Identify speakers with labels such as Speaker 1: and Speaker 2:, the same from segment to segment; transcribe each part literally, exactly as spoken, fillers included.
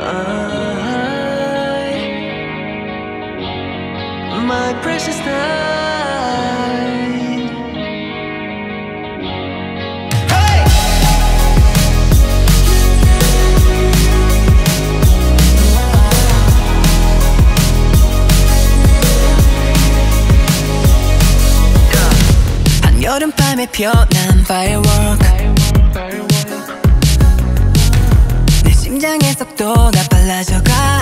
Speaker 1: My precious night. Hey! 한여름밤에 피어난 firework. 내 심장의 속도가 빨라져가.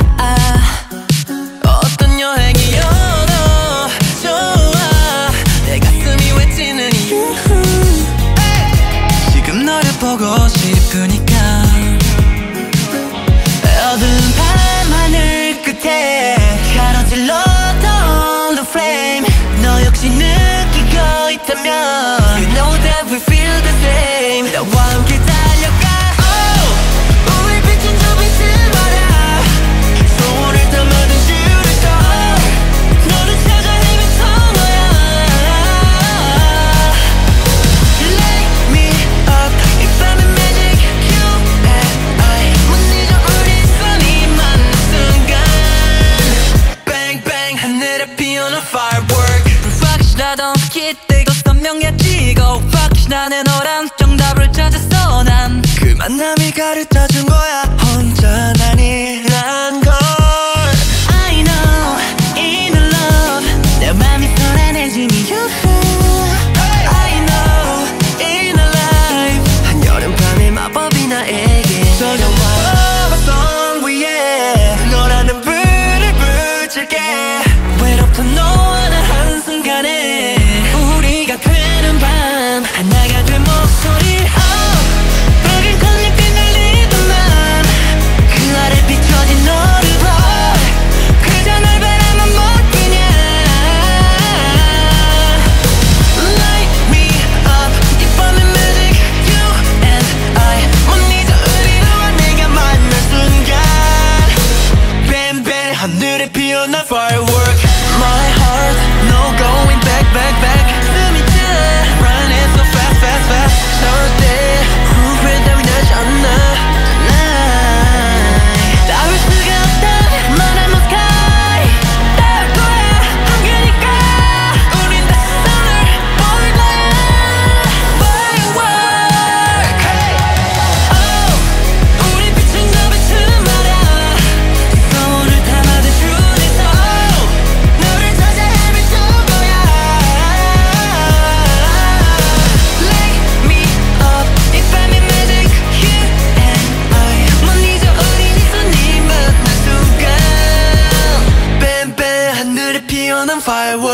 Speaker 1: 어떤 여행이어도 좋아. 내 가슴이 외치는 이유. 지금 너를 보고 싶으니까. 어두운 밤 하늘 끝에 가로질렀던 the flame. 너 역시 느끼고 있다면 You know that we feel the same. 너와 함께 달려가. Oh, 우리 비친 저 빛을 봐라. 소원을 담아둔 슈리터. 너를 찾아 헤매던 거야. Light me up. 이 밤의 magic You and I. 못 잊어 우리 손이 맞는 순간. Bang bang 하늘에 피어난 firework. 불확실하던 기대고 선명해지고 확신하는 너란 정답을 찾았어. 난 그 만남이 가르쳐준 거야. 혼자는 아니란 걸. I know in love 내 맘이 편안해진 이유. I know in life 한여름밤의 마법이 나에게 젖어와. Love song 위에 너라는 불을 붙일게. 외롭던 너와 나 한순간에 우리가 되는 밤 하나가 된 목소리. Oh, 붉은 꽃잎이 날리던 맘 그 아래 비춰진 너를 봐. 그저 널 바라만 못 보냐. Light me up 이 밤의 magic You and I. 못 잊어 우리 너와 내가 만난 순간. Bam bam 하늘에 피어난 firework. My heart no going back back back. 숨이 차 running so fast fast fast. 절대 후회 따위 나지 않아. Tonight 닿을 수가 없다 말한 sky. 닿을 거야 한계니까. 우린 다시 sun을 볼 거야. Firework. Hey. Oh, 우리 빛은 저 빛은 말야. 소원을 담아둔 슈리터. 너를 찾아 헤매던 거야. Light me up 이 밤의 magic You and I. 못 잊어 우리 네 손이 맞는 순간. Bam bam 하늘에 피어난 firework.